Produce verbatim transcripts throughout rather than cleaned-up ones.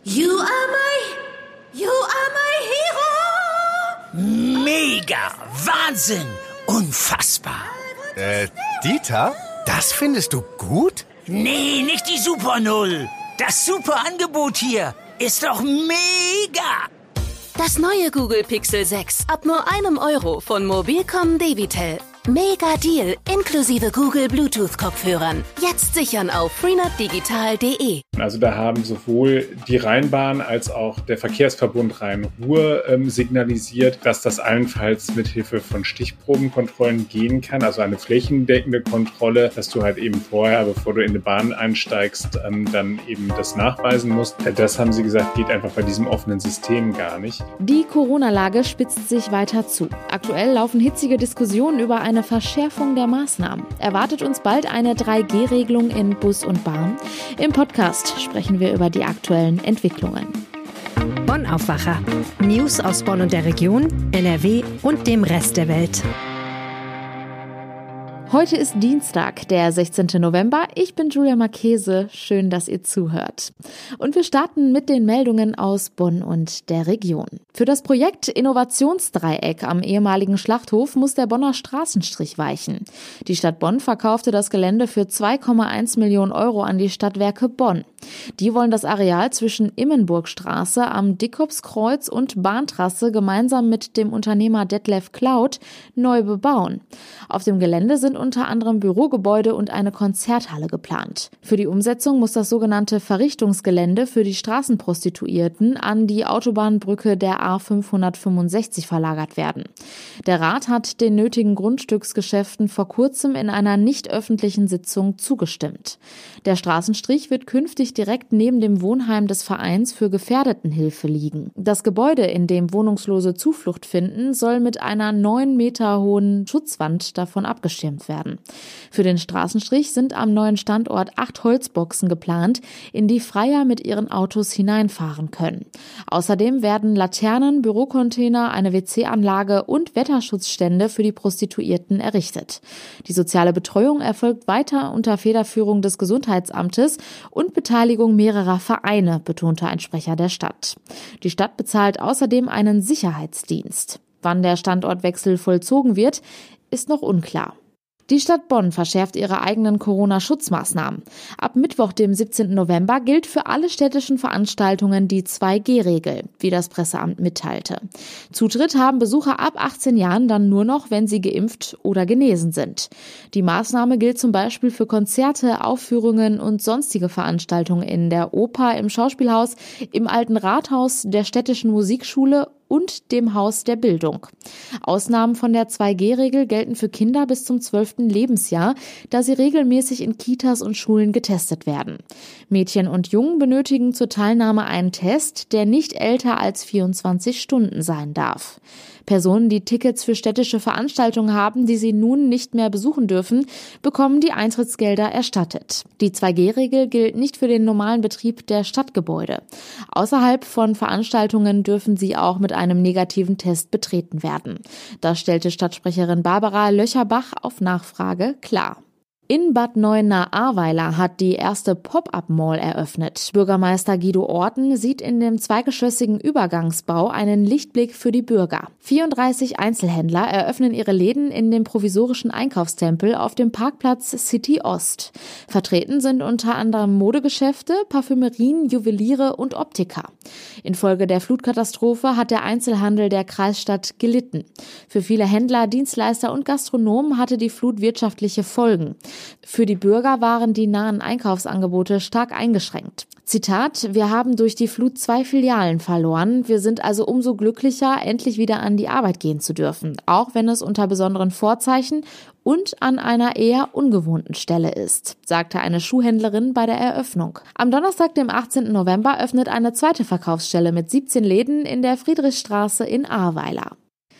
You are my, you are my hero. Mega, Wahnsinn, unfassbar. Äh, Dieter, das findest du gut? Nee, nicht die Super Null. Das super Angebot hier ist doch mega. Das neue Google Pixel sechs ab nur einem Euro von Mobilcom Debitel. Mega Deal inklusive Google Bluetooth-Kopfhörern. Jetzt sichern auf freenet digital punkt de. Also da haben sowohl die Rheinbahn als auch der Verkehrsverbund Rhein-Ruhr ähm, signalisiert, dass das allenfalls mit Hilfe von Stichprobenkontrollen gehen kann, also eine flächendeckende Kontrolle, dass du halt eben vorher, bevor du in die Bahn einsteigst, ähm, dann eben das nachweisen musst. Das haben sie gesagt, geht einfach bei diesem offenen System gar nicht. Die Corona-Lage spitzt sich weiter zu. Aktuell laufen hitzige Diskussionen über eine Verschärfung der Maßnahmen. Erwartet uns bald eine drei G Regelung in Bus und Bahn? Im Podcast sprechen wir über die aktuellen Entwicklungen. Bonn Aufwacher. News aus Bonn und der Region, N R W und dem Rest der Welt. Heute ist Dienstag, der sechzehnten November. Ich bin Julia Marchese. Schön, dass ihr zuhört. Und wir starten mit den Meldungen aus Bonn und der Region. Für das Projekt Innovationsdreieck am ehemaligen Schlachthof muss der Bonner Straßenstrich weichen. Die Stadt Bonn verkaufte das Gelände für zwei Komma eins Millionen Euro an die Stadtwerke Bonn. Die wollen das Areal zwischen Immenburgstraße am Dickopskreuz und Bahntrasse gemeinsam mit dem Unternehmer Detlef Klaut neu bebauen. Auf dem Gelände sind unter anderem Bürogebäude und eine Konzerthalle geplant. Für die Umsetzung muss das sogenannte Verrichtungsgelände für die Straßenprostituierten an die Autobahnbrücke der A fünfhundertfünfundsechzig verlagert werden. Der Rat hat den nötigen Grundstücksgeschäften vor kurzem in einer nicht öffentlichen Sitzung zugestimmt. Der Straßenstrich wird künftig direkt neben dem Wohnheim des Vereins für Gefährdetenhilfe liegen. Das Gebäude, in dem Wohnungslose Zuflucht finden, soll mit einer neun Meter hohen Schutzwand davon abgeschirmt werden. Für den Straßenstrich sind am neuen Standort acht Holzboxen geplant, in die Freier mit ihren Autos hineinfahren können. Außerdem werden Laternen, Bürocontainer, eine W C-Anlage und Wetterschutzstände für die Prostituierten errichtet. Die soziale Betreuung erfolgt weiter unter Federführung des Gesundheitsamtes und Beteiligung mehrerer Vereine, betonte ein Sprecher der Stadt. Die Stadt bezahlt außerdem einen Sicherheitsdienst. Wann der Standortwechsel vollzogen wird, ist noch unklar. Die Stadt Bonn verschärft ihre eigenen Corona-Schutzmaßnahmen. Ab Mittwoch, dem siebzehnten November, gilt für alle städtischen Veranstaltungen die zwei G Regel, wie das Presseamt mitteilte. Zutritt haben Besucher ab achtzehn Jahren dann nur noch, wenn sie geimpft oder genesen sind. Die Maßnahme gilt zum Beispiel für Konzerte, Aufführungen und sonstige Veranstaltungen in der Oper, im Schauspielhaus, im Alten Rathaus, der städtischen Musikschule und dem Haus der Bildung. Ausnahmen von der zwei G Regel gelten für Kinder bis zum zwölften Lebensjahr, da sie regelmäßig in Kitas und Schulen getestet werden. Mädchen und Jungen benötigen zur Teilnahme einen Test, der nicht älter als vierundzwanzig Stunden sein darf. Personen, die Tickets für städtische Veranstaltungen haben, die sie nun nicht mehr besuchen dürfen, bekommen die Eintrittsgelder erstattet. Die zwei G Regel gilt nicht für den normalen Betrieb der Stadtgebäude. Außerhalb von Veranstaltungen dürfen sie auch mit einem negativen Test betreten werden. Das stellte Stadtsprecherin Barbara Löcherbach auf Nachfrage klar. In Bad Neuenahr-Ahrweiler hat die erste Pop-up-Mall eröffnet. Bürgermeister Guido Orten sieht in dem zweigeschossigen Übergangsbau einen Lichtblick für die Bürger. vierunddreißig Einzelhändler eröffnen ihre Läden in dem provisorischen Einkaufstempel auf dem Parkplatz City Ost. Vertreten sind unter anderem Modegeschäfte, Parfümerien, Juweliere und Optiker. Infolge der Flutkatastrophe hat der Einzelhandel der Kreisstadt gelitten. Für viele Händler, Dienstleister und Gastronomen hatte die Flut wirtschaftliche Folgen. Für die Bürger waren die nahen Einkaufsangebote stark eingeschränkt. Zitat: Wir haben durch die Flut zwei Filialen verloren. Wir sind also umso glücklicher, endlich wieder an die Arbeit gehen zu dürfen, auch wenn es unter besonderen Vorzeichen und an einer eher ungewohnten Stelle ist, sagte eine Schuhhändlerin bei der Eröffnung. Am Donnerstag, dem achtzehnten November, öffnet eine zweite Verkaufsstelle mit siebzehn Läden in der Friedrichstraße in Ahrweiler.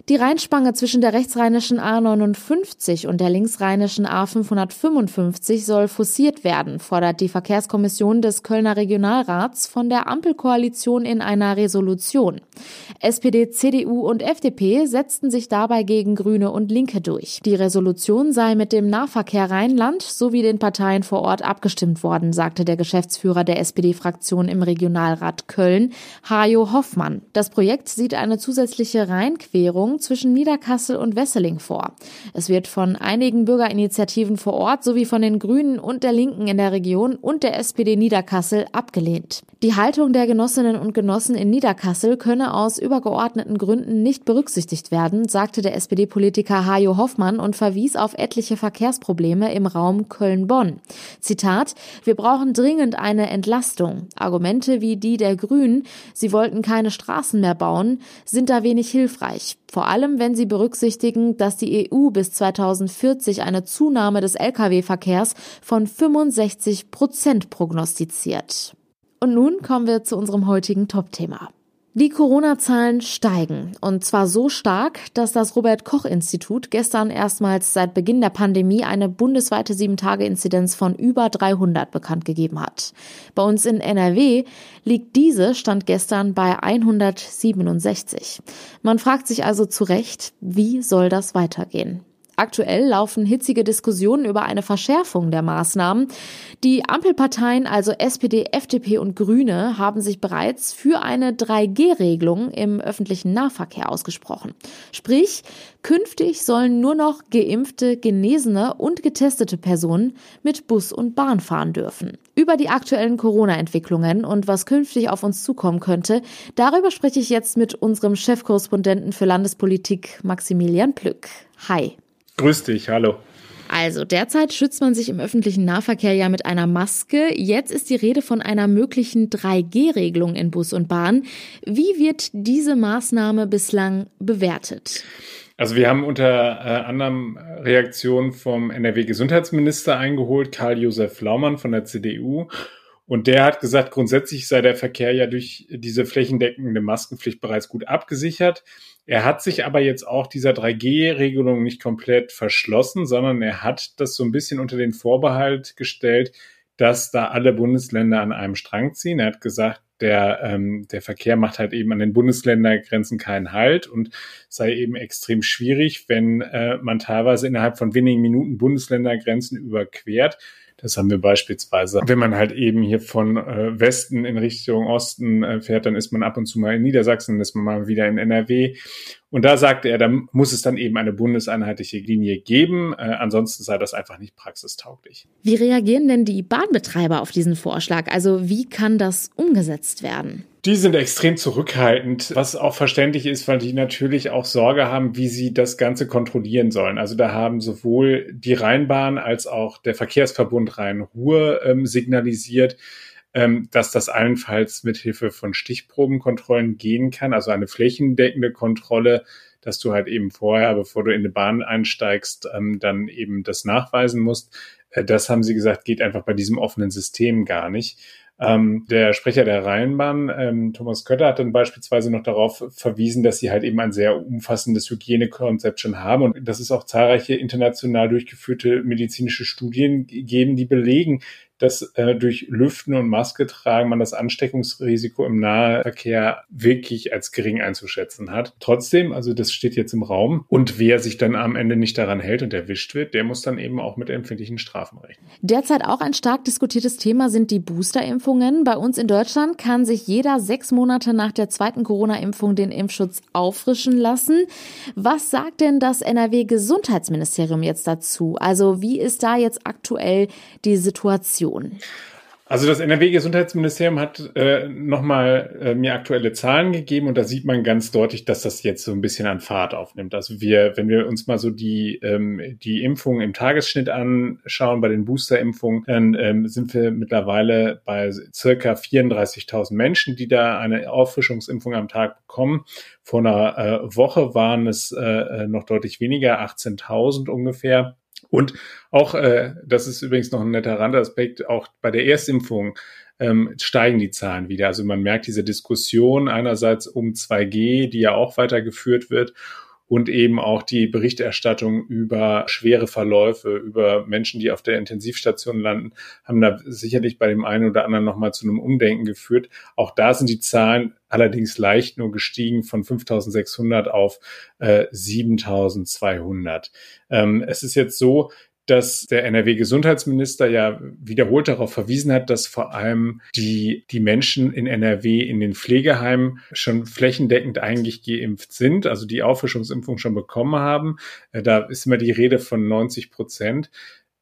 Die Rheinspange zwischen der rechtsrheinischen A neunundfünfzig und der linksrheinischen A fünfhundertfünfundfünfzig soll forciert werden, fordert die Verkehrskommission des Kölner Regionalrats von der Ampelkoalition in einer Resolution. S P D, C D U und F D P setzten sich dabei gegen Grüne und Linke durch. Die Resolution sei mit dem Nahverkehr Rheinland sowie den Parteien vor Ort abgestimmt worden, sagte der Geschäftsführer der S P D-Fraktion im Regionalrat Köln, Hajo Hoffmann. Das Projekt sieht eine zusätzliche Rheinquerung zwischen Niederkassel und Wesseling vor. Es wird von einigen Bürgerinitiativen vor Ort sowie von den Grünen und der Linken in der Region und der S P D Niederkassel abgelehnt. Die Haltung der Genossinnen und Genossen in Niederkassel könne aus übergeordneten Gründen nicht berücksichtigt werden, sagte der S P D-Politiker Hajo Hoffmann und verwies auf etliche Verkehrsprobleme im Raum Köln-Bonn. Zitat: Wir brauchen dringend eine Entlastung. Argumente wie die der Grünen, sie wollten keine Straßen mehr bauen, sind da wenig hilfreich. Vor allem, wenn sie berücksichtigen, dass die E U bis zweitausendvierzig eine Zunahme des L K W-Verkehrs von fünfundsechzig Prozent prognostiziert. Und nun kommen wir zu unserem heutigen Top-Thema. Die Corona-Zahlen steigen, und zwar so stark, dass das Robert-Koch-Institut gestern erstmals seit Beginn der Pandemie eine bundesweite sieben Tage Inzidenz von über dreihundert bekannt gegeben hat. Bei uns in N R W liegt diese Stand gestern bei hundertsiebenundsechzig. Man fragt sich also zu Recht, wie soll das weitergehen? Aktuell laufen hitzige Diskussionen über eine Verschärfung der Maßnahmen. Die Ampelparteien, also S P D, F D P und Grüne, haben sich bereits für eine drei G Regelung im öffentlichen Nahverkehr ausgesprochen. Sprich, künftig sollen nur noch geimpfte, genesene und getestete Personen mit Bus und Bahn fahren dürfen. Über die aktuellen Corona-Entwicklungen und was künftig auf uns zukommen könnte, darüber spreche ich jetzt mit unserem Chefkorrespondenten für Landespolitik, Maximilian Plück. Hi. Grüß dich, hallo. Also derzeit schützt man sich im öffentlichen Nahverkehr ja mit einer Maske. Jetzt ist die Rede von einer möglichen drei G Regelung in Bus und Bahn. Wie wird diese Maßnahme bislang bewertet? Also wir haben unter äh, anderem Reaktionen vom N R W-Gesundheitsminister eingeholt, Karl-Josef Laumann von der C D U. Und der hat gesagt, grundsätzlich sei der Verkehr ja durch diese flächendeckende Maskenpflicht bereits gut abgesichert. Er hat sich aber jetzt auch dieser drei G Regelung nicht komplett verschlossen, sondern er hat das so ein bisschen unter den Vorbehalt gestellt, dass da alle Bundesländer an einem Strang ziehen. Er hat gesagt, der, ähm, der Verkehr macht halt eben an den Bundesländergrenzen keinen Halt und sei eben extrem schwierig, wenn äh, man teilweise innerhalb von wenigen Minuten Bundesländergrenzen überquert. Das haben wir beispielsweise, wenn man halt eben hier von äh, Westen in Richtung Osten äh, fährt, dann ist man ab und zu mal in Niedersachsen, dann ist man mal wieder in N R W. Und da sagte er, da muss es dann eben eine bundeseinheitliche Linie geben. Äh, ansonsten sei das einfach nicht praxistauglich. Wie reagieren denn die Bahnbetreiber auf diesen Vorschlag? Also wie kann das umgesetzt werden? Die sind extrem zurückhaltend, was auch verständlich ist, weil die natürlich auch Sorge haben, wie sie das Ganze kontrollieren sollen. Also da haben sowohl die Rheinbahn als auch der Verkehrsverbund Rhein-Ruhr ähm, signalisiert, ähm, dass das allenfalls mit Hilfe von Stichprobenkontrollen gehen kann, also eine flächendeckende Kontrolle, dass du halt eben vorher, bevor du in eine Bahn einsteigst, ähm, dann eben das nachweisen musst. Äh, das haben sie gesagt, geht einfach bei diesem offenen System gar nicht. Ähm, der Sprecher der Rheinbahn, ähm, Thomas Kötter, hat dann beispielsweise noch darauf verwiesen, dass sie halt eben ein sehr umfassendes Hygienekonzept schon haben und dass es auch zahlreiche international durchgeführte medizinische Studien geben, die belegen, dass äh, durch Lüften und Maske tragen man das Ansteckungsrisiko im Nahverkehr wirklich als gering einzuschätzen hat. Trotzdem, also das steht jetzt im Raum und wer sich dann am Ende nicht daran hält und erwischt wird, der muss dann eben auch mit empfindlichen Strafen rechnen. Derzeit auch ein stark diskutiertes Thema sind die Boosterimpfungen. Bei uns in Deutschland kann sich jeder sechs Monate nach der zweiten Corona-Impfung den Impfschutz auffrischen lassen. Was sagt denn das N R W-Gesundheitsministerium jetzt dazu? Also wie ist da jetzt aktuell die Situation? Also das N R W-Gesundheitsministerium hat äh, nochmal äh, mir aktuelle Zahlen gegeben und da sieht man ganz deutlich, dass das jetzt so ein bisschen an Fahrt aufnimmt. Also wir, wenn wir uns mal so die ähm, die Impfungen im Tagesschnitt anschauen, bei den Boosterimpfungen, dann ähm, sind wir mittlerweile bei circa vierunddreißigtausend Menschen, die da eine Auffrischungsimpfung am Tag bekommen. Vor einer äh, Woche waren es äh, noch deutlich weniger, achtzehntausend ungefähr. Und auch, äh, das ist übrigens noch ein netter Randaspekt, auch bei der Erstimpfung ähm, steigen die Zahlen wieder. Also man merkt diese Diskussion einerseits um zwei G, die ja auch weitergeführt wird. und eben auch die Berichterstattung über schwere Verläufe, über Menschen, die auf der Intensivstation landen, haben da sicherlich bei dem einen oder anderen nochmal zu einem Umdenken geführt. Auch da sind die Zahlen allerdings leicht nur gestiegen von fünftausendsechshundert auf äh, siebentausendzweihundert. Ähm, es ist jetzt so, dass der N R W-Gesundheitsminister ja wiederholt darauf verwiesen hat, dass vor allem die, die Menschen in N R W in den Pflegeheimen schon flächendeckend eigentlich geimpft sind, also die Auffrischungsimpfung schon bekommen haben. Da ist immer die Rede von neunzig Prozent.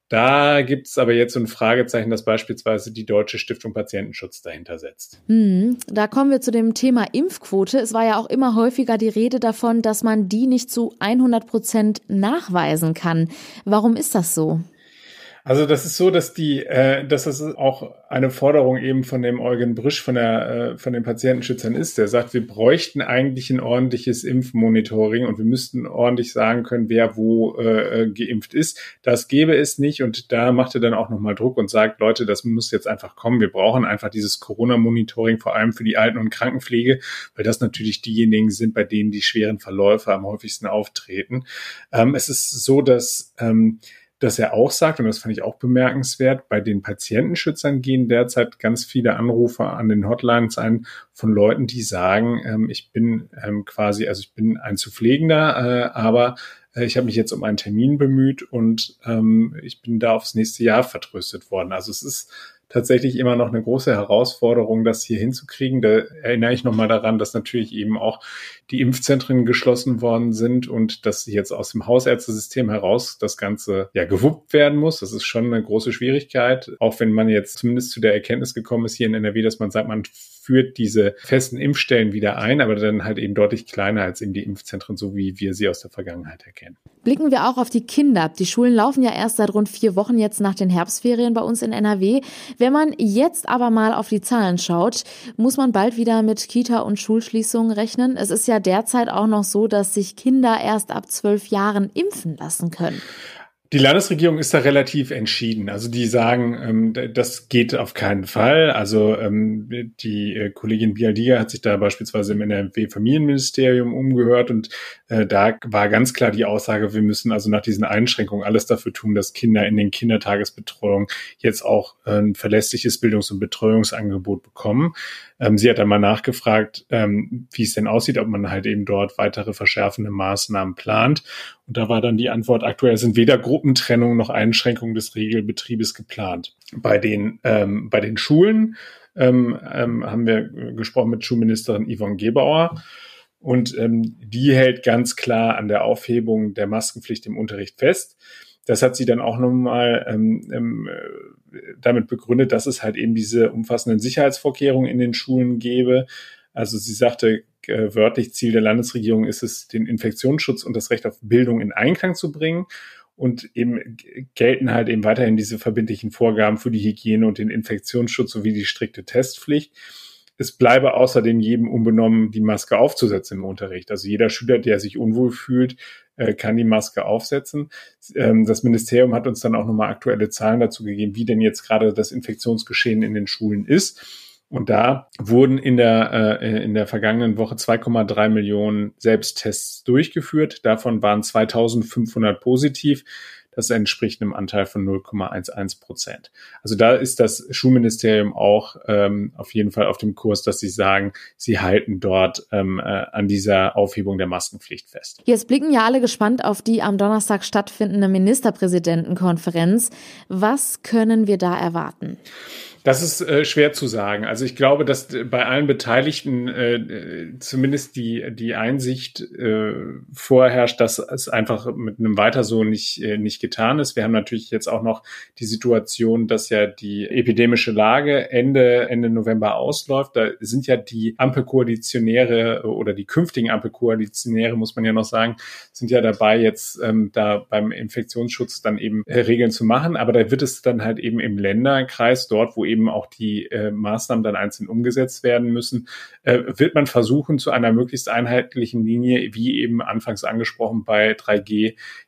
Da gibt es aber jetzt so ein Fragezeichen, dass beispielsweise die Deutsche Stiftung Patientenschutz dahinter setzt. Hm, da kommen wir zu dem Thema Impfquote. Es war ja auch immer häufiger die Rede davon, dass man die nicht zu hundert Prozent nachweisen kann. Warum ist das so? Also das ist so, dass die, äh, dass das auch eine Forderung eben von dem Eugen Brisch von der, äh, von den Patientenschützern ist. Der sagt, wir bräuchten eigentlich ein ordentliches Impfmonitoring und wir müssten ordentlich sagen können, wer wo äh, geimpft ist. Das gäbe es nicht und da macht er dann auch nochmal Druck und sagt, Leute, das muss jetzt einfach kommen. Wir brauchen einfach dieses Corona-Monitoring, vor allem für die Alten- und Krankenpflege, weil das natürlich diejenigen sind, bei denen die schweren Verläufe am häufigsten auftreten. Ähm, es ist so, dass ähm, dass er auch sagt, und das fand ich auch bemerkenswert, bei den Patientenschützern gehen derzeit ganz viele Anrufe an den Hotlines ein von Leuten, die sagen, ähm, ich bin ähm, quasi, also ich bin ein zu Pflegender, äh, aber äh, ich habe mich jetzt um einen Termin bemüht und ähm, ich bin da aufs nächste Jahr vertröstet worden. Also es ist tatsächlich immer noch eine große Herausforderung, das hier hinzukriegen. Da erinnere ich nochmal daran, dass natürlich eben auch die Impfzentren geschlossen worden sind und dass jetzt aus dem Hausärztesystem heraus das Ganze ja gewuppt werden muss. Das ist schon eine große Schwierigkeit, auch wenn man jetzt zumindest zu der Erkenntnis gekommen ist hier in N R W, dass man sagt, man führt diese festen Impfstellen wieder ein, aber dann halt eben deutlich kleiner als eben die Impfzentren, so wie wir sie aus der Vergangenheit erkennen. Blicken wir auch auf die Kinder. Die Schulen laufen ja erst seit rund vier Wochen jetzt nach den Herbstferien bei uns in N R W. Wenn man jetzt aber mal auf die Zahlen schaut, muss man bald wieder mit Kita- und Schulschließungen rechnen. Es ist ja derzeit auch noch so, dass sich Kinder erst ab zwölf Jahren impfen lassen können. Die Landesregierung ist da relativ entschieden. Also die sagen, ähm, das geht auf keinen Fall. Also ähm, die äh, Kollegin Bialdiga hat sich da beispielsweise im N R W-Familienministerium umgehört und äh, da war ganz klar die Aussage, wir müssen also nach diesen Einschränkungen alles dafür tun, dass Kinder in den Kindertagesbetreuungen jetzt auch äh, ein verlässliches Bildungs- und Betreuungsangebot bekommen. Ähm, sie hat dann mal nachgefragt, ähm, wie es denn aussieht, ob man halt eben dort weitere verschärfende Maßnahmen plant. Und da war dann die Antwort, aktuell sind weder Gruppentrennung noch Einschränkung des Regelbetriebes geplant. Bei den, ähm, bei den Schulen ähm, ähm, haben wir gesprochen mit Schulministerin Yvonne Gebauer. Und ähm, die hält ganz klar an der Aufhebung der Maskenpflicht im Unterricht fest. Das hat sie dann auch nochmal ähm, ähm, damit begründet, dass es halt eben diese umfassenden Sicherheitsvorkehrungen in den Schulen gäbe. Also sie sagte, äh, wörtlich Ziel der Landesregierung ist es, den Infektionsschutz und das Recht auf Bildung in Einklang zu bringen. Und eben gelten halt eben weiterhin diese verbindlichen Vorgaben für die Hygiene und den Infektionsschutz sowie die strikte Testpflicht. Es bleibe außerdem jedem unbenommen, die Maske aufzusetzen im Unterricht. Also jeder Schüler, der sich unwohl fühlt, kann die Maske aufsetzen. Das Ministerium hat uns dann auch nochmal aktuelle Zahlen dazu gegeben, wie denn jetzt gerade das Infektionsgeschehen in den Schulen ist. Und da wurden in der, äh, in der vergangenen Woche zwei Komma drei Millionen Selbsttests durchgeführt. Davon waren zweitausendfünfhundert positiv. Das entspricht einem Anteil von null Komma elf Prozent. Also da ist das Schulministerium auch ähm, auf jeden Fall auf dem Kurs, dass sie sagen, sie halten dort ähm, äh, an dieser Aufhebung der Maskenpflicht fest. Jetzt blicken ja alle gespannt auf die am Donnerstag stattfindende Ministerpräsidentenkonferenz. Was können wir da erwarten? Das ist äh, schwer zu sagen. Also ich glaube, dass bei allen Beteiligten äh, zumindest die die Einsicht äh, vorherrscht, dass es einfach mit einem Weiter so nicht äh, nicht getan ist. Wir haben natürlich jetzt auch noch die Situation, dass ja die epidemische Lage Ende Ende November ausläuft. Da sind ja die Ampelkoalitionäre oder die künftigen Ampelkoalitionäre, muss man ja noch sagen, sind ja dabei, jetzt ähm, da beim Infektionsschutz dann eben äh, Regeln zu machen. Aber da wird es dann halt eben im Länderkreis, dort wo eben auch die äh, Maßnahmen dann einzeln umgesetzt werden müssen, äh, wird man versuchen, zu einer möglichst einheitlichen Linie, wie eben anfangs angesprochen bei drei G,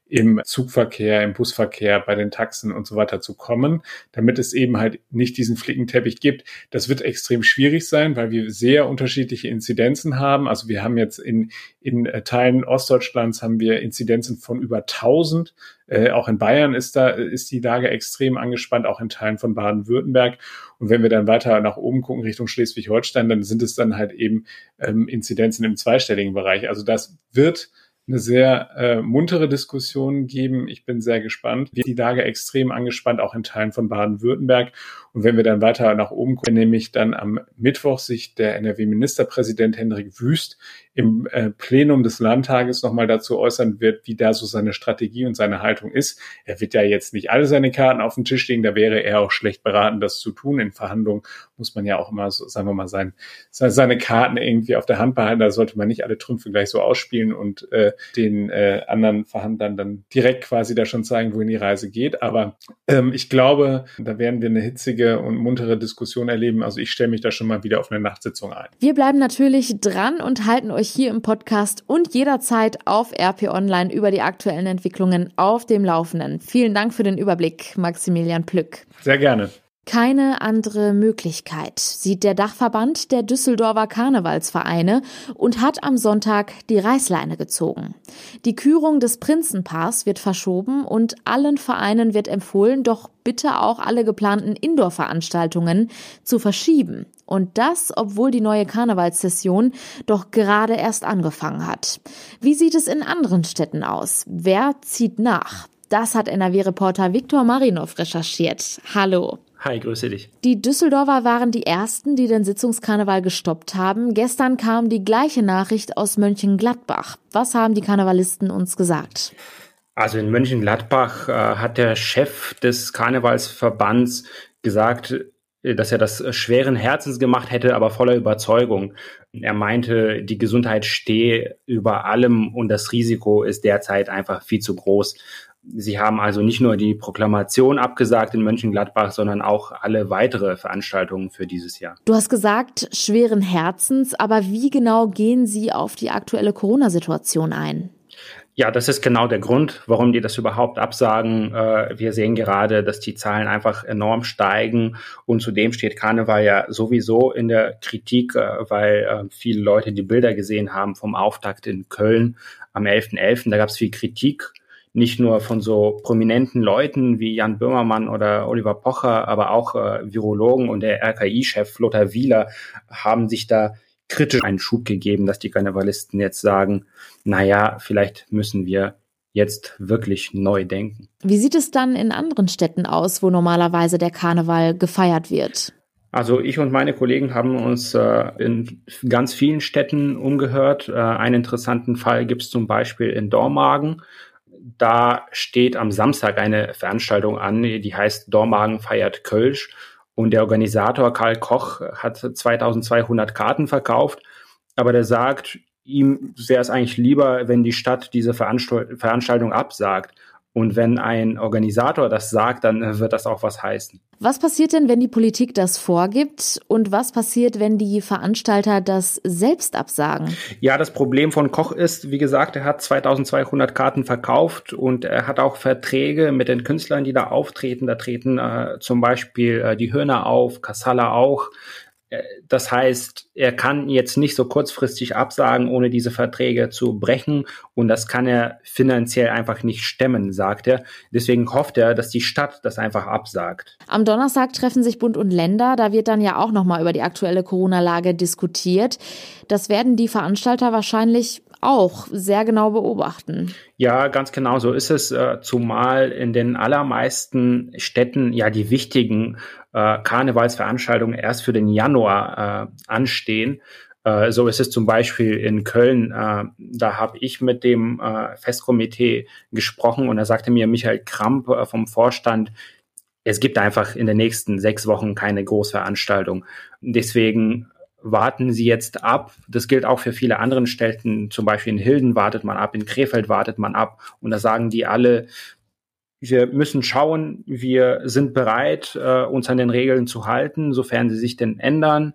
im Zugverkehr, im Busverkehr, bei den Taxen und so weiter zu kommen, damit es eben halt nicht diesen Flickenteppich gibt. Das wird extrem schwierig sein, weil wir sehr unterschiedliche Inzidenzen haben. Also wir haben jetzt in, in Teilen Ostdeutschlands haben wir Inzidenzen von über tausend. Äh, auch in Bayern ist da, ist die Lage extrem angespannt, auch in Teilen von Baden-Württemberg. Und wenn wir dann weiter nach oben gucken, Richtung Schleswig-Holstein, dann sind es dann halt eben ähm, Inzidenzen im zweistelligen Bereich. Also das wird eine sehr äh, muntere Diskussion geben. Ich bin sehr gespannt. Die Lage extrem angespannt, auch in Teilen von Baden-Württemberg. Und wenn wir dann weiter nach oben gucken, nämlich dann am Mittwoch sich der N R W-Ministerpräsident Hendrik Wüst im äh, Plenum des Landtages nochmal dazu äußern wird, wie da so seine Strategie und seine Haltung ist. Er wird ja jetzt nicht alle seine Karten auf den Tisch legen, da wäre er auch schlecht beraten, das zu tun. In Verhandlungen muss man ja auch immer, so, sagen wir mal, sein, seine Karten irgendwie auf der Hand behalten. Da sollte man nicht alle Trümpfe gleich so ausspielen und äh, den äh, anderen Verhandlern dann direkt quasi da schon zeigen, wohin die Reise geht. Aber ähm, ich glaube, da werden wir eine hitzige und muntere Diskussion erleben. Also ich stelle mich da schon mal wieder auf eine Nachtsitzung ein. Wir bleiben natürlich dran und halten euch hier im Podcast und jederzeit auf R P Online über die aktuellen Entwicklungen auf dem Laufenden. Vielen Dank für den Überblick, Maximilian Plück. Sehr gerne. Keine andere Möglichkeit sieht der Dachverband der Düsseldorfer Karnevalsvereine und hat am Sonntag die Reißleine gezogen. Die Kürung des Prinzenpaars wird verschoben und allen Vereinen wird empfohlen, doch bitte auch alle geplanten Indoor-Veranstaltungen zu verschieben. Und das, obwohl die neue Karnevalssession doch gerade erst angefangen hat. Wie sieht es in anderen Städten aus? Wer zieht nach? Das hat N R W-Reporter Viktor Marinov recherchiert. Hallo. Hi, grüße dich. Die Düsseldorfer waren die ersten, die den Sitzungskarneval gestoppt haben. Gestern kam die gleiche Nachricht aus Mönchengladbach. Was haben die Karnevalisten uns gesagt? Also in Mönchengladbach äh, hat der Chef des Karnevalsverbands gesagt, dass er das schweren Herzens gemacht hätte, aber voller Überzeugung. Er meinte, die Gesundheit stehe über allem und das Risiko ist derzeit einfach viel zu groß. Sie haben also nicht nur die Proklamation abgesagt in Mönchengladbach, sondern auch alle weitere Veranstaltungen für dieses Jahr. Du hast gesagt, schweren Herzens, aber wie genau gehen Sie auf die aktuelle Corona-Situation ein? Ja, das ist genau der Grund, warum die das überhaupt absagen. Wir sehen gerade, dass die Zahlen einfach enorm steigen und zudem steht Karneval ja sowieso in der Kritik, weil viele Leute die Bilder gesehen haben vom Auftakt in Köln am elften elften Da gab es viel Kritik. Nicht nur von so prominenten Leuten wie Jan Böhmermann oder Oliver Pocher, aber auch äh, Virologen und der R K I-Chef Lothar Wieler haben sich da kritisch einen Schub gegeben, dass die Karnevalisten jetzt sagen, naja, vielleicht müssen wir jetzt wirklich neu denken. Wie sieht es dann in anderen Städten aus, wo normalerweise der Karneval gefeiert wird? Also ich und meine Kollegen haben uns äh, in ganz vielen Städten umgehört. Äh, einen interessanten Fall gibt es zum Beispiel in Dormagen. Da steht am Samstag eine Veranstaltung an, die heißt Dormagen feiert Kölsch. Und der Organisator Karl Koch hat zweitausendzweihundert Karten verkauft. Aber der sagt, ihm wäre es eigentlich lieber, wenn die Stadt diese Veranstalt- Veranstaltung absagt. Und wenn ein Organisator das sagt, dann wird das auch was heißen. Was passiert denn, wenn die Politik das vorgibt? Und was passiert, wenn die Veranstalter das selbst absagen? Ja, das Problem von Koch ist, wie gesagt, er hat zweitausendzweihundert Karten verkauft und er hat auch Verträge mit den Künstlern, die da auftreten. Da treten äh, zum Beispiel äh, die Hörner auf, Kassala auch. Das heißt, er kann jetzt nicht so kurzfristig absagen, ohne diese Verträge zu brechen. Und das kann er finanziell einfach nicht stemmen, sagt er. Deswegen hofft er, dass die Stadt das einfach absagt. Am Donnerstag treffen sich Bund und Länder. Da wird dann ja auch nochmal über die aktuelle Corona-Lage diskutiert. Das werden die Veranstalter wahrscheinlich auch sehr genau beobachten. Ja, ganz genau so ist es, äh, zumal in den allermeisten Städten ja die wichtigen äh, Karnevalsveranstaltungen erst für den Januar äh, anstehen. Äh, so ist es zum Beispiel in Köln. Äh, da habe ich mit dem äh, Festkomitee gesprochen und da sagte mir Michael Kramp äh, vom Vorstand, es gibt einfach in den nächsten sechs Wochen keine Großveranstaltung. Deswegen warten Sie jetzt ab. Das gilt auch für viele andere Städten. Zum Beispiel in Hilden wartet man ab, in Krefeld wartet man ab. Und da sagen die alle, wir müssen schauen, wir sind bereit, uns an den Regeln zu halten, sofern sie sich denn ändern.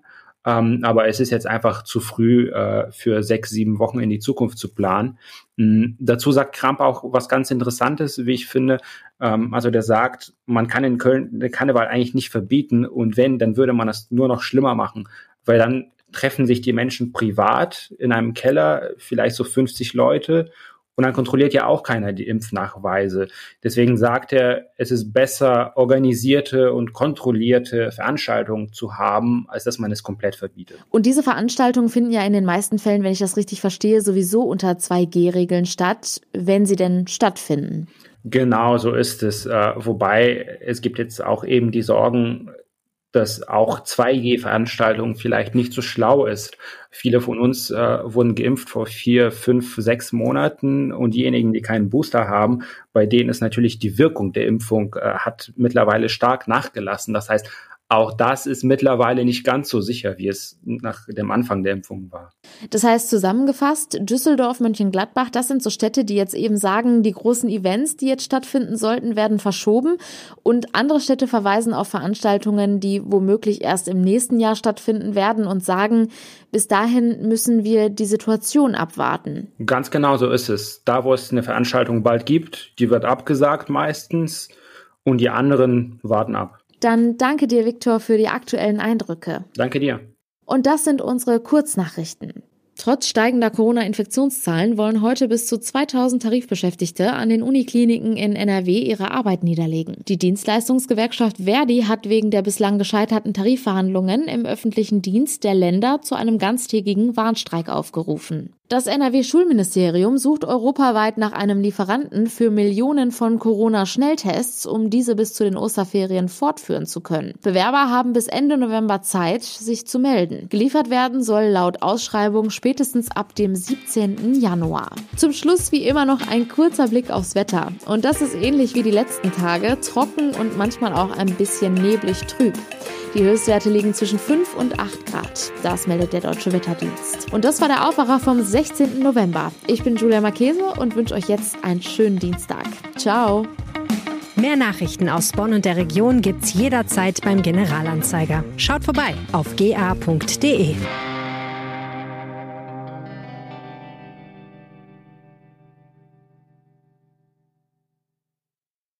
Ähm, aber es ist jetzt einfach zu früh, äh, für sechs, sieben Wochen in die Zukunft zu planen. Mhm. Dazu sagt Kramp auch was ganz Interessantes, wie ich finde. Ähm, also der sagt, man kann in Köln den Karneval eigentlich nicht verbieten und wenn, dann würde man das nur noch schlimmer machen, weil dann treffen sich die Menschen privat in einem Keller, vielleicht so fünfzig Leute, und dann kontrolliert ja auch keiner die Impfnachweise. Deswegen sagt er, es ist besser, organisierte und kontrollierte Veranstaltungen zu haben, als dass man es komplett verbietet. Und diese Veranstaltungen finden ja in den meisten Fällen, wenn ich das richtig verstehe, sowieso unter zwei G Regeln statt, wenn sie denn stattfinden. Genau, so ist es. Äh, wobei es gibt jetzt auch eben die Sorgen, dass auch zwei G Veranstaltungen vielleicht nicht so schlau ist. Viele von uns äh, wurden geimpft vor vier, fünf, sechs Monaten und diejenigen, die keinen Booster haben, bei denen ist natürlich die Wirkung der Impfung äh, hat mittlerweile stark nachgelassen. Das heißt, auch das ist mittlerweile nicht ganz so sicher, wie es nach dem Anfang der Impfung war. Das heißt zusammengefasst, Düsseldorf, Mönchengladbach, das sind so Städte, die jetzt eben sagen, die großen Events, die jetzt stattfinden sollten, werden verschoben. Und andere Städte verweisen auf Veranstaltungen, die womöglich erst im nächsten Jahr stattfinden werden und sagen, bis dahin müssen wir die Situation abwarten. Ganz genau so ist es. Da, wo es eine Veranstaltung bald gibt, die wird abgesagt meistens und die anderen warten ab. Dann danke dir, Viktor, für die aktuellen Eindrücke. Danke dir. Und das sind unsere Kurznachrichten. Trotz steigender Corona-Infektionszahlen wollen heute bis zu zweitausend Tarifbeschäftigte an den Unikliniken in N R W ihre Arbeit niederlegen. Die Dienstleistungsgewerkschaft Verdi hat wegen der bislang gescheiterten Tarifverhandlungen im öffentlichen Dienst der Länder zu einem ganztägigen Warnstreik aufgerufen. Das N R W-Schulministerium sucht europaweit nach einem Lieferanten für Millionen von Corona-Schnelltests, um diese bis zu den Osterferien fortführen zu können. Bewerber haben bis Ende November Zeit, sich zu melden. Geliefert werden soll laut Ausschreibung spätestens ab dem siebzehnten Januar. Zum Schluss wie immer noch ein kurzer Blick aufs Wetter. Und das ist ähnlich wie die letzten Tage, trocken und manchmal auch ein bisschen neblig trüb. Die Höchstwerte liegen zwischen fünf und acht Grad. Das meldet der Deutsche Wetterdienst. Und das war der Aufwacher vom sechzehnten November. Ich bin Julia Marchese und wünsche euch jetzt einen schönen Dienstag. Ciao. Mehr Nachrichten aus Bonn und der Region gibt's jederzeit beim Generalanzeiger. Schaut vorbei auf g a punkt d e.